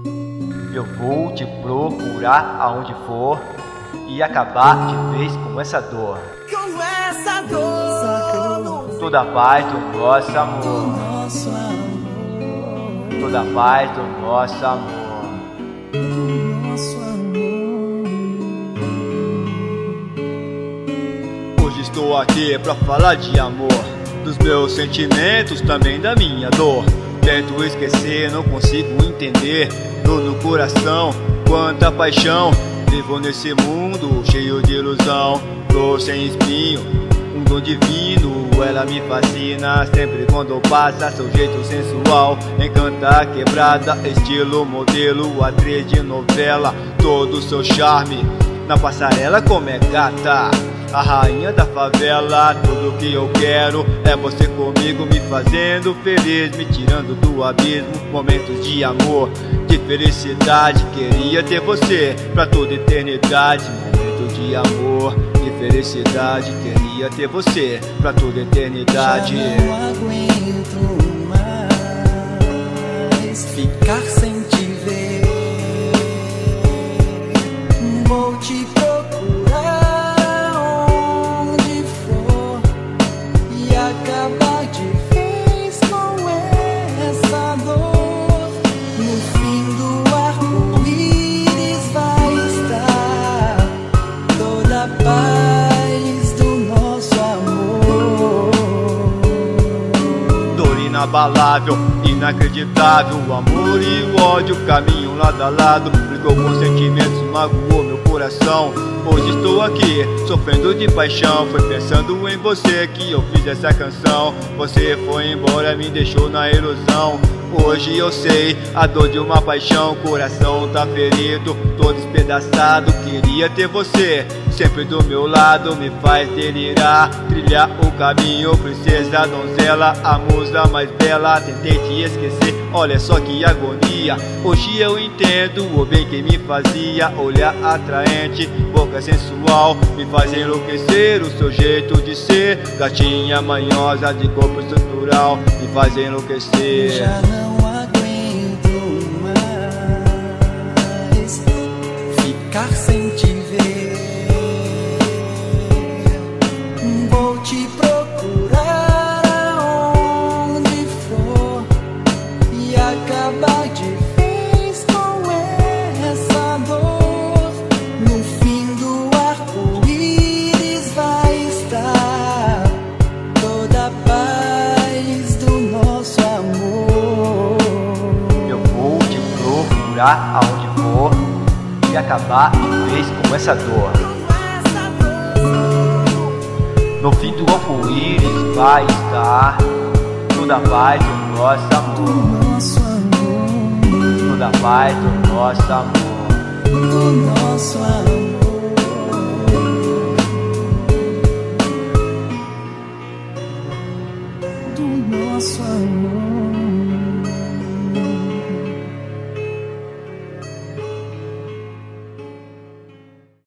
Eu vou te procurar aonde for e acabar de vez com essa dor. Com essa dor, Toda paz do nosso amor, toda paz do nosso amor. Hoje estou aqui pra falar de amor, dos meus sentimentos, também da minha dor. Tento esquecer, não consigo entender. Dor no coração, quanta paixão. Vivo nesse mundo cheio de ilusão. Flor sem espinho, um dom divino. Ela me fascina sempre quando passa. Seu jeito sensual encanta a quebrada. Estilo modelo, atriz de novela. Todo o seu charme na passarela como é gata, a rainha da favela. Tudo que eu quero é você comigo, me fazendo feliz, me tirando do abismo. Momentos de amor, de felicidade. Queria ter você pra toda eternidade. Momento de amor, de felicidade. Queria ter você pra toda eternidade. já não aguento mais ficar sem te ver. Vou te procurar onde for e acabar de vez com essa dor. No fim do arco-íris vai estar toda a paz do nosso amor. Dor inabalável, inacreditável. O amor e o ódio caminham lado a lado. Brigou com sentimentos, magoou meu coração. Hoje estou aqui, sofrendo de paixão. Foi pensando em você que eu fiz essa canção. Você foi embora, me deixou na ilusão. Hoje eu sei a dor de uma paixão. Coração tá ferido, todo despedaçado. Queria ter você sempre do meu lado. Me faz delirar, trilhar o caminho. Princesa, donzela, a musa mais bela. Tentei te esquecer, olha só que agonia. Hoje eu entendo o bem que me fazia. Olhar atraente, boca sensual, me faz enlouquecer. O seu jeito de ser, gatinha manhosa de corpo estrutural, me faz enlouquecer. Já não aguento mais ficar sem te ver. Vou te procurar aonde for e acabar de vez com essa dor. No fim do arco-íris vai estar toda a paz do nosso amor. Eu vou te procurar aonde for e acabar de vez com essa dor. No fim do arco-íris vai estar toda a paz do nosso amor, toda a paz do nosso amor. Do nosso amor, do nosso amor.